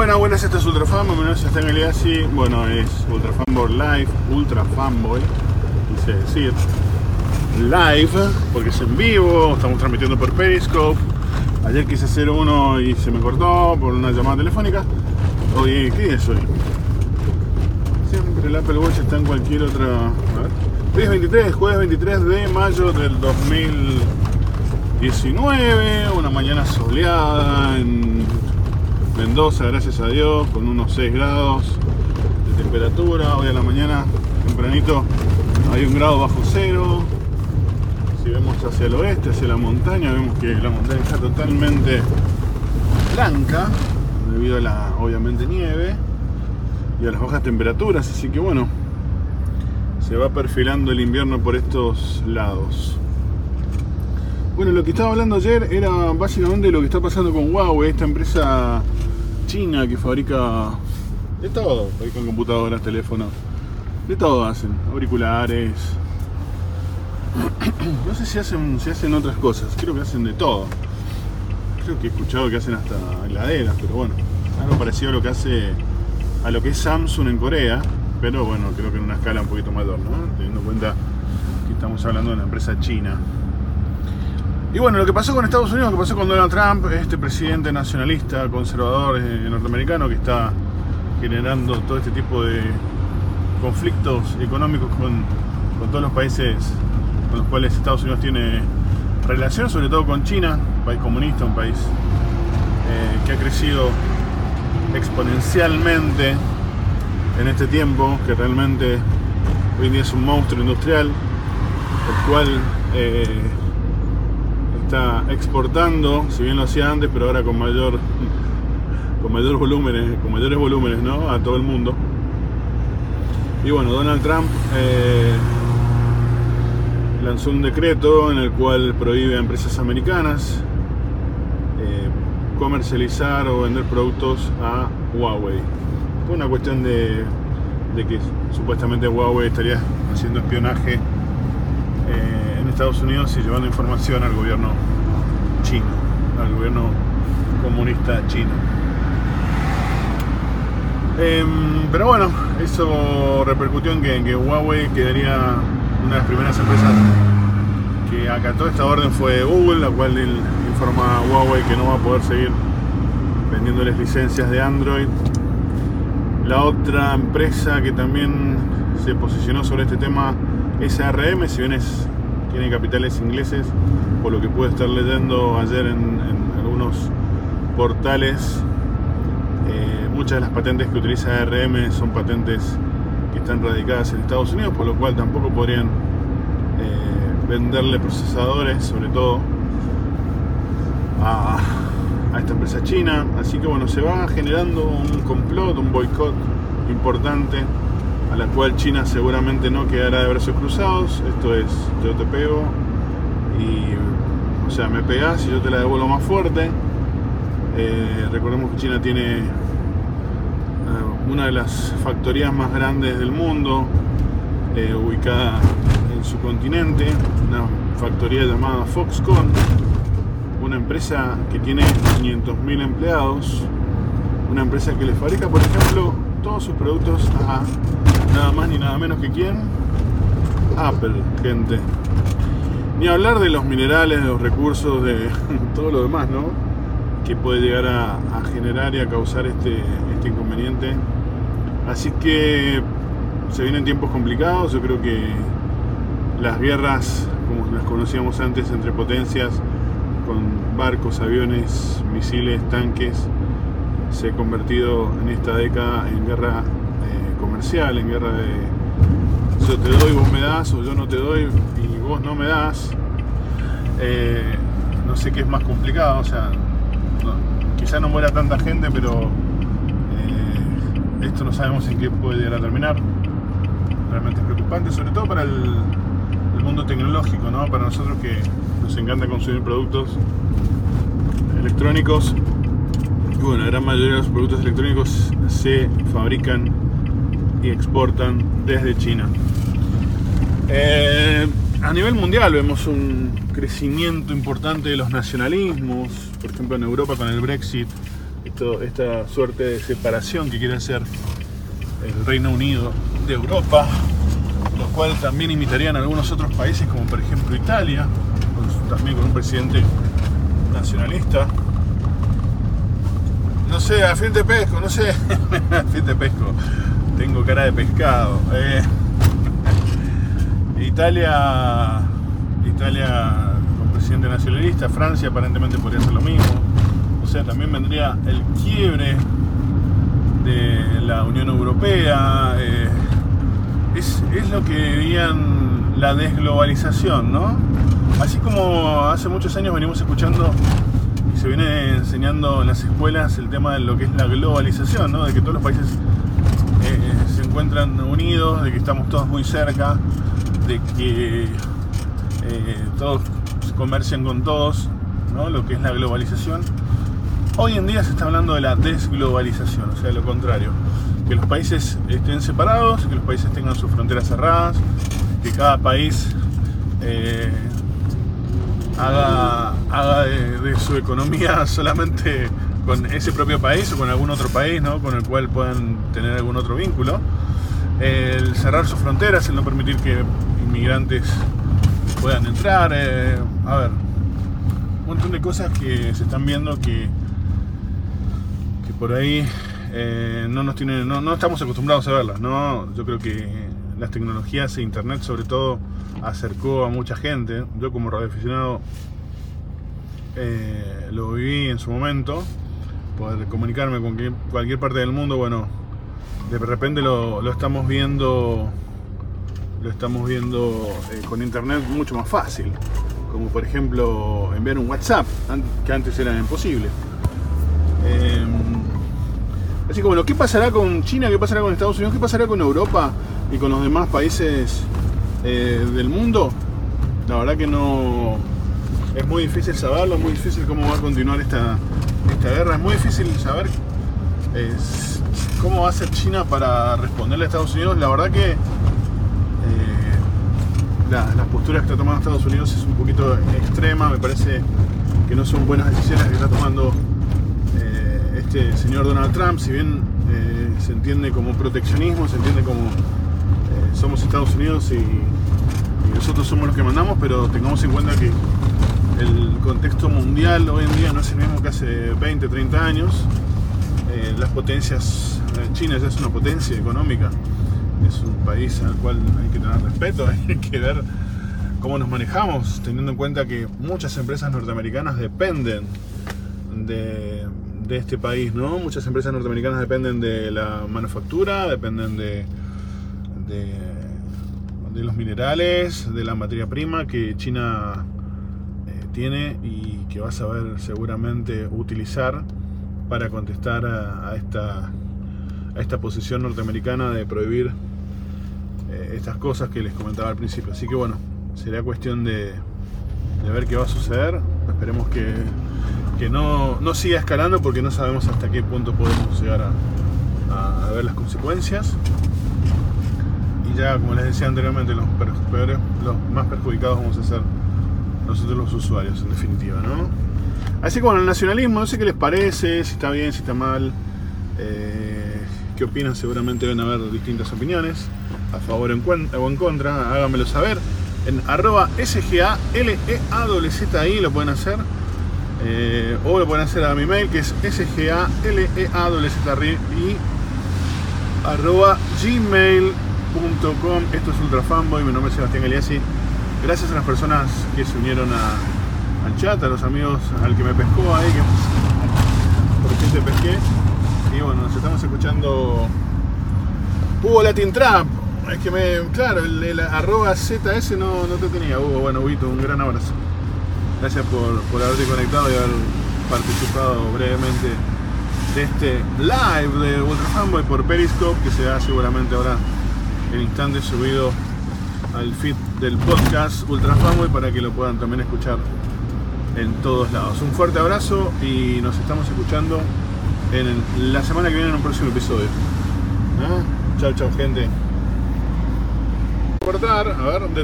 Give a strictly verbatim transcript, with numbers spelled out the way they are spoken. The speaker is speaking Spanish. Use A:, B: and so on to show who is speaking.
A: Buenas, buenas, esto es Ultra Fanboy, mi nombre es Sebastián Galeazzi. Bueno, es Ultra Fanboy Live, Ultra Fanboy, quise decir live, porque es en vivo, estamos transmitiendo por Periscope. Ayer quise hacer uno y se me cortó por una llamada telefónica. Hoy, ¿qué día es hoy? Siempre el Apple Watch está en cualquier otra... A ver. Hoy es veintitrés, jueves veintitrés de mayo del dos mil diecinueve, una mañana soleada en Mendoza, gracias a Dios, con unos seis grados de temperatura. Hoy a la mañana, tempranito, hay un grado bajo cero. Si vemos hacia el oeste, hacia la montaña, vemos que la montaña está totalmente blanca, debido a la, obviamente, nieve y a las bajas temperaturas. Así que bueno, se va perfilando el invierno por estos lados. Bueno, lo que estaba hablando ayer era básicamente lo que está pasando con Huawei, esta empresa china que fabrica de todo, fabrican computadoras, teléfonos, de todo hacen, auriculares. No sé si hacen, si hacen otras cosas, creo que hacen de todo. Creo que he escuchado que hacen hasta heladeras, pero bueno, algo parecido a lo que hace, a lo que es Samsung en Corea, pero bueno, creo que en una escala un poquito mayor, ¿no? Teniendo en cuenta que estamos hablando de una empresa china. Y bueno, lo que pasó con Estados Unidos, lo que pasó con Donald Trump, este presidente nacionalista, conservador eh, norteamericano que está generando todo este tipo de conflictos económicos con, con todos los países con los cuales Estados Unidos tiene relación, sobre todo con China, un país comunista, un país eh, que ha crecido exponencialmente en este tiempo, que realmente hoy en día es un monstruo industrial, el cual... Eh, está exportando, si bien lo hacía antes, pero ahora con mayor con mayor volúmenes, con mayores volúmenes, ¿no? A todo el mundo. Y bueno, Donald Trump eh, lanzó un decreto en el cual prohíbe a empresas americanas eh, comercializar o vender productos a Huawei. Fue una cuestión de, de que supuestamente Huawei estaría haciendo espionaje eh, en Estados Unidos y llevando información al gobierno chino, al gobierno comunista chino. Eh, pero bueno, eso repercutió en que, en que Huawei quedaría una de las primeras empresas que acató esta orden. Fue Google, la cual informa a Huawei que no va a poder seguir vendiéndoles licencias de Android. La otra empresa que también se posicionó sobre este tema es A R M, si bien es, tiene capitales ingleses, por lo que pude estar leyendo ayer en, en algunos portales. Eh, muchas de las patentes que utiliza A R M son patentes que están radicadas en Estados Unidos, por lo cual tampoco podrían eh, venderle procesadores, sobre todo a, a esta empresa china. Así que bueno, se va generando un complot, un boicot importante, a la cual China seguramente no quedará de brazos cruzados. Esto es, yo te pego y, o sea, me pegás y yo te la devuelvo más fuerte. Eh, recordemos que China tiene eh, una de las factorías más grandes del mundo, eh, ubicada en su continente, una factoría llamada Foxconn, una empresa que tiene quinientos mil empleados, una empresa que le fabrica, por ejemplo, todos sus productos a nada más ni nada menos que quién, Apple, gente. Ni hablar de los minerales, de los recursos, de todo lo demás, ¿no? Que puede llegar a, a generar y a causar este, este inconveniente. Así que se vienen tiempos complicados. Yo creo que las guerras, como las conocíamos antes, entre potencias, con barcos, aviones, misiles, tanques, se ha convertido en esta década en guerra eh, comercial, en guerra de yo te doy, vos me das, o yo no te doy y vos no me das. Eh, no sé qué es más complicado, o sea, no, quizá no muera tanta gente, pero eh, esto no sabemos en qué puede llegar a terminar. Realmente es preocupante, sobre todo para el, el mundo tecnológico, ¿no? Para nosotros que nos encanta consumir productos electrónicos. Y bueno, la gran mayoría de los productos electrónicos se fabrican y exportan desde China. Eh, a nivel mundial vemos un crecimiento importante de los nacionalismos. Por ejemplo, en Europa con el Brexit esto, esta suerte de separación que quiere hacer el Reino Unido de Europa, lo cual también imitarían algunos otros países como por ejemplo Italia, con, también con un presidente nacionalista. No sé, a fin de pesco, no sé, a fin de pesco, tengo cara de pescado. Eh, Italia, Italia con presidente nacionalista, Francia aparentemente podría hacer lo mismo. O sea, también vendría el quiebre de la Unión Europea. Eh, es, es lo que dirían la desglobalización, ¿no? Así como hace muchos años venimos escuchando y se viene enseñando en las escuelas el tema de lo que es la globalización, ¿no? De que todos los países eh, se encuentran unidos, de que estamos todos muy cerca, de que eh, todos comercian con todos, ¿no? Lo que es la globalización. Hoy en día se está hablando de la desglobalización, o sea, lo contrario, que los países estén separados, que los países tengan sus fronteras cerradas, que cada país eh, haga, haga de, de su economía solamente con ese propio país o con algún otro país, ¿no? Con el cual puedan tener algún otro vínculo. El cerrar sus fronteras, el no permitir que inmigrantes puedan entrar, eh, a ver, un montón de cosas que se están viendo que, que por ahí eh, no nos tienen, no, no estamos acostumbrados a verlas, ¿no? Yo creo que las tecnologías e internet sobre todo acercó a mucha gente. Yo como radioaficionado eh, lo viví en su momento, poder comunicarme con cualquier parte del mundo. Bueno, de repente lo, lo estamos viendo lo estamos viendo eh, con internet mucho más fácil, como por ejemplo enviar un WhatsApp, que antes era imposible. eh, así que bueno, ¿qué pasará con China? ¿Qué pasará con Estados Unidos? ¿Qué pasará con Europa y con los demás países eh, del mundo? La verdad que no, es muy difícil saberlo, es muy difícil cómo va a continuar esta, esta guerra, es muy difícil saber eh, cómo va a ser China para responderle a Estados Unidos. La verdad que eh, la, las posturas que está tomando Estados Unidos es un poquito extrema, me parece que no son buenas decisiones que está tomando eh, este señor Donald Trump. Si bien eh, se entiende como proteccionismo, se entiende como eh, somos Estados Unidos y, y nosotros somos los que mandamos, pero tengamos en cuenta que el contexto mundial hoy en día no es el mismo que hace veinte, treinta años. Eh, las potencias, China ya es una potencia económica, es un país al cual hay que tener respeto, hay que ver cómo nos manejamos, teniendo en cuenta que muchas empresas norteamericanas dependen de, de este país, ¿no? Muchas empresas norteamericanas dependen de la manufactura, dependen de, de, de los minerales, de la materia prima que China eh, tiene y que va a saber seguramente utilizar para contestar a, a, esta, a esta posición norteamericana de prohibir eh, estas cosas que les comentaba al principio. Así que bueno, será cuestión de, de ver qué va a suceder. Esperemos que, que no, no siga escalando, porque no sabemos hasta qué punto podemos llegar a, a, a ver las consecuencias. Y ya, como les decía anteriormente, los, peores, los más perjudicados vamos a ser nosotros los usuarios, en definitiva, ¿no? Así que bueno, el nacionalismo, no sé qué les parece, si está bien, si está mal, eh, qué opinan. Seguramente deben haber distintas opiniones, a favor o en contra. Háganmelo saber en arroba S G A L E A W Z I, lo pueden hacer, eh, o lo pueden hacer a mi mail, que es S G A L E A W Z I arroba gmail punto com. Esto es Ultra Fanboy, mi nombre es Sebastián Galeazzi. Gracias a las personas que se unieron a al chat, a los amigos, al que me pescó ahí, que por fin te pesqué. Y bueno, nos estamos escuchando Hugo Latin Trap. Es que me, claro, el, el arroba Z S no, no te tenía, Hugo. Bueno, Huguito, un gran abrazo. Gracias por, por haberte conectado y haber participado brevemente de este live de Ultra Fanboy por Periscope, que será seguramente ahora en instantes subido al feed del podcast Ultra Fanboy para que lo puedan también escuchar en todos lados. Un fuerte abrazo y nos estamos escuchando en la semana que viene en un próximo episodio. ¿Ah? Chao, chao, gente. Cortar, a ver.